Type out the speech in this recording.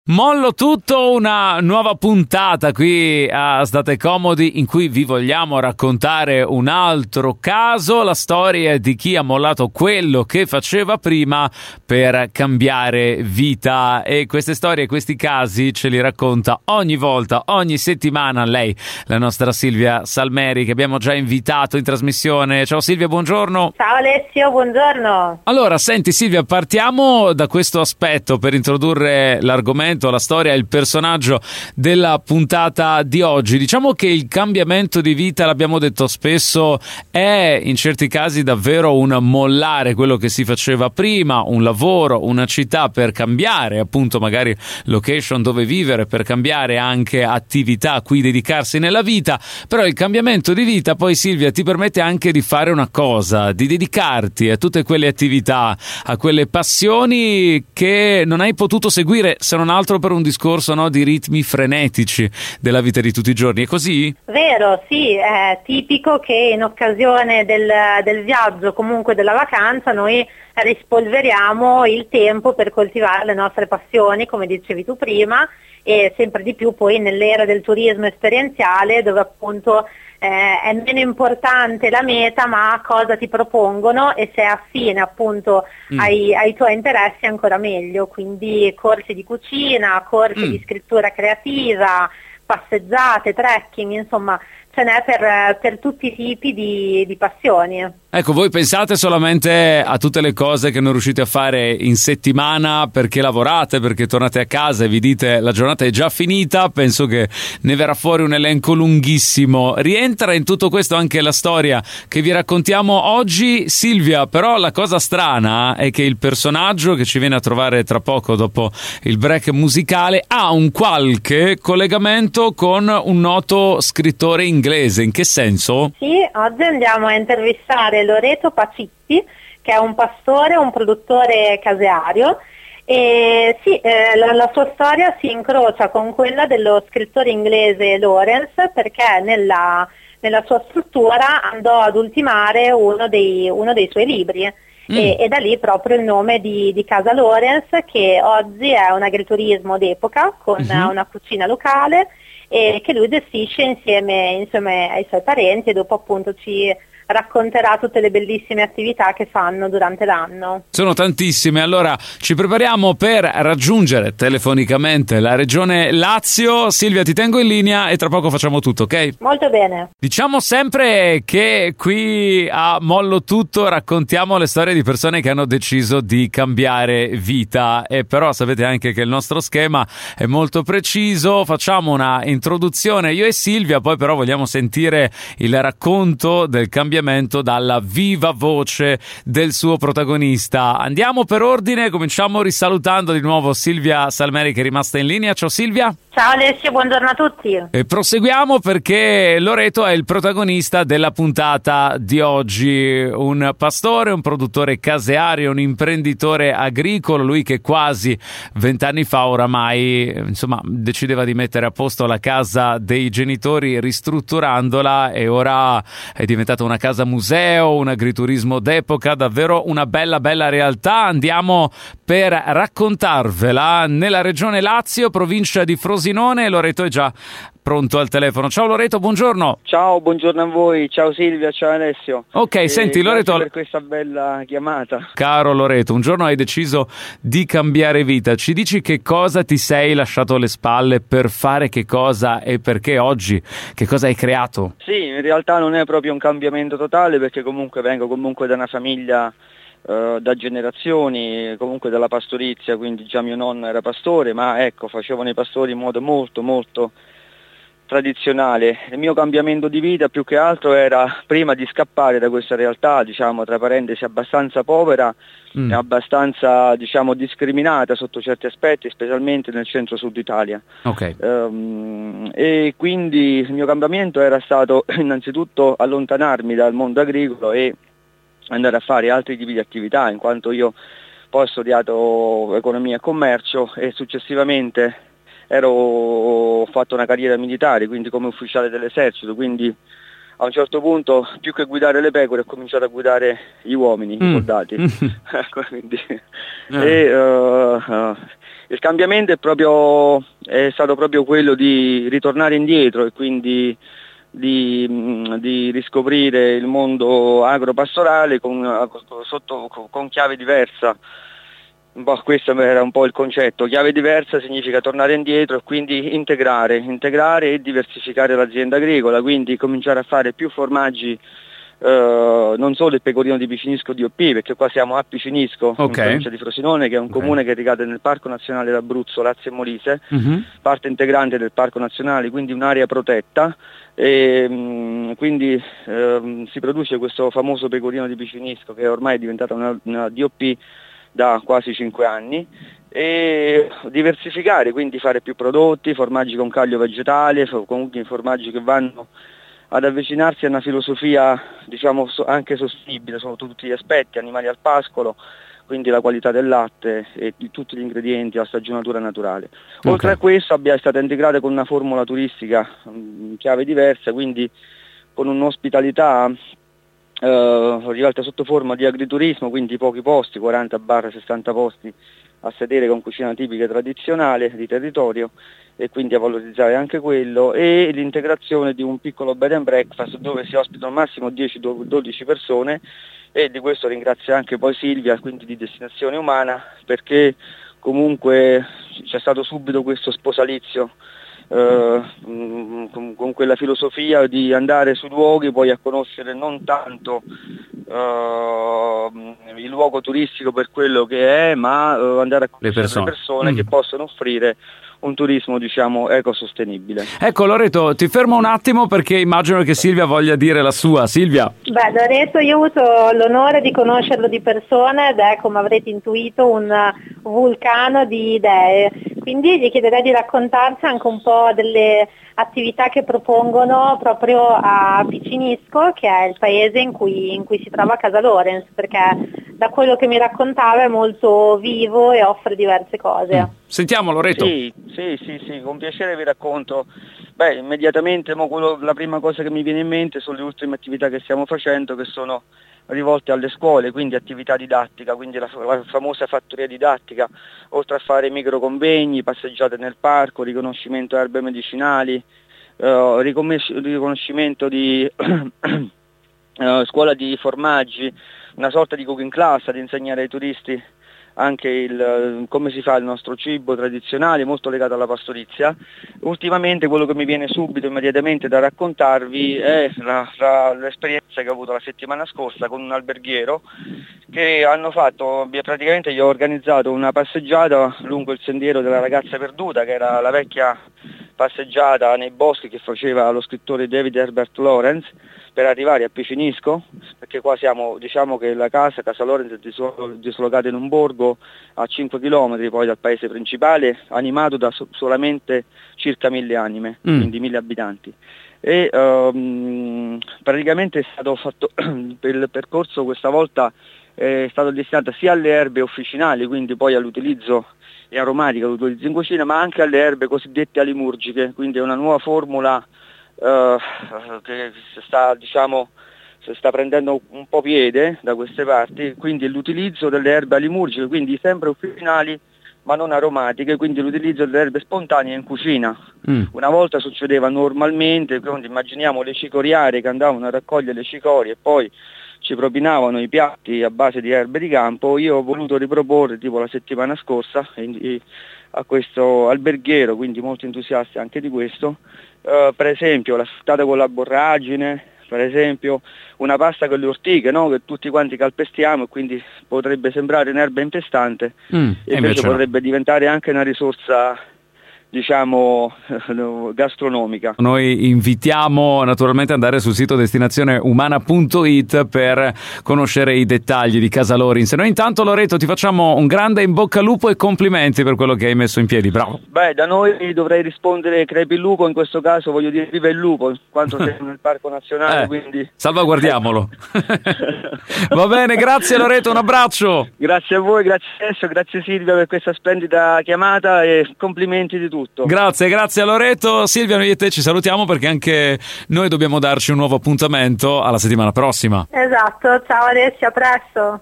Mollo tutto, una nuova puntata qui a State Comodi in cui vi vogliamo raccontare un altro caso, la storia di chi ha mollato quello che faceva prima per cambiare vita, e queste storie, questi casi ce li racconta ogni volta, ogni settimana lei, la nostra Silvia Salmeri, che abbiamo già invitato in trasmissione. Ciao Silvia, buongiorno. Ciao Alessio, buongiorno. Allora, senti Silvia, partiamo da questo aspetto per introdurre l'argomento, la storia, il personaggio della puntata di oggi. Diciamo che il cambiamento di vita, l'abbiamo detto spesso, è in certi casi davvero un mollare quello che si faceva prima, un lavoro, una città, per cambiare appunto magari location dove vivere, per cambiare anche attività a cui dedicarsi nella vita. Però il cambiamento di vita poi, Silvia, ti permette anche di fare una cosa, di dedicarti a tutte quelle attività, a quelle passioni che non hai potuto seguire, se non altro per un discorso, no, di ritmi frenetici della vita di tutti i giorni. È così? Vero, sì, è tipico che in occasione del viaggio, comunque della vacanza, noi rispolveriamo il tempo per coltivare le nostre passioni, come dicevi tu prima, e sempre di più poi nell'era del turismo esperienziale, dove appunto è meno importante la meta, ma cosa ti propongono, e se è affine appunto ai tuoi interessi ancora meglio. Quindi corsi di cucina, corsi di scrittura creativa, passeggiate, trekking, insomma ce n'è per tutti i tipi di passioni. Ecco, voi pensate solamente a tutte le cose che non riuscite a fare in settimana perché lavorate, perché tornate a casa e vi dite la giornata è già finita. Penso che ne verrà fuori un elenco lunghissimo. Rientra in tutto questo anche la storia che vi raccontiamo oggi, Silvia, però la cosa strana è che il personaggio che ci viene a trovare tra poco dopo il break musicale ha un qualche collegamento con un noto scrittore inglese. In che senso? Sì, oggi andiamo a intervistare Loreto Pacitti, che è un pastore, un produttore caseario, e sì, la sua storia si incrocia con quella dello scrittore inglese Lawrence, perché nella sua struttura andò ad ultimare uno dei suoi libri. E da lì proprio il nome di Casa Lawrence, che oggi è un agriturismo d'epoca con una cucina locale, e che lui gestisce insieme ai suoi parenti, e dopo appunto ci racconterà tutte le bellissime attività che fanno durante l'anno. Sono tantissime. Allora ci prepariamo per raggiungere telefonicamente la regione Lazio. Silvia, ti tengo in linea e tra poco facciamo tutto, ok? Molto bene. Diciamo sempre che qui a Mollo Tutto raccontiamo le storie di persone che hanno deciso di cambiare vita, e però sapete anche che il nostro schema è molto preciso. Facciamo una introduzione io e Silvia, poi però vogliamo sentire il racconto del cambiamento dalla viva voce del suo protagonista. Andiamo per ordine, cominciamo risalutando di nuovo Silvia Salmeri, che è rimasta in linea. Ciao Silvia. Ciao Alessio, buongiorno a tutti. E proseguiamo perché Loreto è il protagonista della puntata di oggi, un pastore, un produttore caseario, un imprenditore agricolo, lui che quasi 20 anni fa oramai decideva di mettere a posto la casa dei genitori ristrutturandola, e ora è diventata una casa museo, un agriturismo d'epoca, davvero una bella realtà. Andiamo per raccontarvela nella regione Lazio, provincia di Frosinone. Loreto è già pronto al telefono. Ciao Loreto, buongiorno. Ciao, buongiorno a voi. Ciao Silvia, ciao Alessio. Ok, senti Loreto, grazie per questa bella chiamata. Caro Loreto, un giorno hai deciso di cambiare vita. Ci dici che cosa ti sei lasciato alle spalle, per fare che cosa e perché oggi? Che cosa hai creato? Sì, in realtà non è proprio un cambiamento totale, perché vengo da una famiglia da generazioni, comunque dalla pastorizia, quindi già mio nonno era pastore, ma ecco, facevano i pastori in modo molto tradizionale. Il mio cambiamento di vita più che altro era prima di scappare da questa realtà, diciamo tra parentesi, abbastanza povera e abbastanza, diciamo, discriminata sotto certi aspetti, specialmente nel centro-sud Italia. Okay. E quindi il mio cambiamento era stato innanzitutto allontanarmi dal mondo agricolo e andare a fare altri tipi di attività, in quanto io poi ho studiato economia e commercio e successivamente ho fatto una carriera militare, quindi come ufficiale dell'esercito, quindi a un certo punto, più che guidare le pecore, ho cominciato a guidare gli uomini, i soldati. Quindi, il cambiamento è stato proprio quello di ritornare indietro e quindi di riscoprire il mondo agropastorale con chiave diversa. Questo era un po' il concetto. Chiave diversa significa tornare indietro e quindi integrare e diversificare l'azienda agricola, quindi cominciare a fare più formaggi, non solo il pecorino di Picinisco DOP, perché qua siamo a Picinisco, in provincia di Frosinone, che è un comune che ricade nel Parco Nazionale d'Abruzzo, Lazio e Molise, parte integrante del Parco Nazionale, quindi un'area protetta, e quindi si produce questo famoso pecorino di Picinisco che ormai è diventata una DOP da quasi 5 anni, e diversificare, quindi fare più prodotti, formaggi con caglio vegetale, comunque formaggi che vanno ad avvicinarsi a una filosofia, diciamo, anche sostenibile, sono tutti gli aspetti, animali al pascolo, quindi la qualità del latte e di tutti gli ingredienti, la stagionatura naturale. Oltre a questo è stata integrata con una formula turistica in chiave diversa, quindi con un'ospitalità rivolta sotto forma di agriturismo, quindi pochi posti, 40-60 posti a sedere con cucina tipica tradizionale di territorio, e quindi a valorizzare anche quello, e l'integrazione di un piccolo bed and breakfast dove si ospitano al massimo 10-12 persone, e di questo ringrazio anche poi Silvia, quindi di Destinazione Umana, perché comunque c'è stato subito questo sposalizio con quella filosofia di andare sui luoghi, poi a conoscere non tanto il luogo turistico per quello che è, ma andare a conoscere le persone che possono offrire un turismo, diciamo, ecosostenibile. Ecco Loreto, ti fermo un attimo perché immagino che Silvia voglia dire la sua. Silvia. Loreto, io ho avuto l'onore di conoscerlo di persona ed è, come avrete intuito, un vulcano di idee, quindi gli chiederei di raccontarci anche un po' delle attività che propongono proprio a Picinisco, che è il paese in cui si trova Casa Lorenz, perché da quello che mi raccontava è molto vivo e offre diverse cose. Sentiamo Loreto. Sì, con piacere vi racconto. Immediatamente la prima cosa che mi viene in mente sono le ultime attività che stiamo facendo, che sono rivolte alle scuole, quindi attività didattica, quindi la famosa fattoria didattica, oltre a fare microconvegni, passeggiate nel parco, riconoscimento erbe medicinali, riconoscimento di scuola di formaggi, una sorta di cooking class, ad insegnare ai turisti anche come si fa il nostro cibo tradizionale, molto legato alla pastorizia. Ultimamente quello che mi viene subito immediatamente da raccontarvi è l'esperienza che ho avuto la settimana scorsa con un alberghiero, che praticamente gli ho organizzato una passeggiata lungo il sentiero della ragazza perduta, che era la vecchia passeggiata nei boschi che faceva lo scrittore David Herbert Lawrence, per arrivare a Picinisco, perché qua diciamo che la Casa Lorenz è dislocata in un borgo a 5 km poi dal paese principale, animato da solamente circa 1000 anime, quindi 1000 abitanti. E praticamente è stato fatto il percorso questa volta è stato destinato sia alle erbe officinali, quindi poi all'utilizzo e aromatica, l'utilizzo in cucina, ma anche alle erbe cosiddette alimurgiche, quindi è una nuova formula che sta prendendo un po' piede da queste parti, quindi l'utilizzo delle erbe alimurgiche, quindi sempre officinali ma non aromatiche, quindi l'utilizzo delle erbe spontanee in cucina. Una volta succedeva normalmente, quindi immaginiamo le cicoriarie che andavano a raccogliere le cicorie e poi ci propinavano i piatti a base di erbe di campo. Io ho voluto riproporre tipo la settimana scorsa a questo alberghiero, quindi molto entusiasti anche di questo, per esempio la frittata con la borragine, per esempio una pasta con le ortiche, no? Che tutti quanti calpestiamo e quindi potrebbe sembrare un'erba infestante, e invece potrebbe diventare anche una risorsa, diciamo, gastronomica. Noi invitiamo naturalmente ad andare sul sito destinazioneumana.it per conoscere i dettagli di Casa Lorenz. Noi intanto, Loreto, ti facciamo un grande in bocca al lupo e complimenti per quello che hai messo in piedi, bravo. Da noi dovrei rispondere crepi il lupo, in questo caso voglio dire viva il lupo, in quanto siamo nel Parco Nazionale, quindi salvaguardiamolo. Va bene, grazie Loreto, un abbraccio. Grazie a voi, grazie Alessio, grazie Silvia per questa splendida chiamata e complimenti di tutti. tutto. Grazie a Loreto. Silvia, noi e te ci salutiamo perché anche noi dobbiamo darci un nuovo appuntamento alla settimana prossima. Esatto, ciao Alessia, a presto.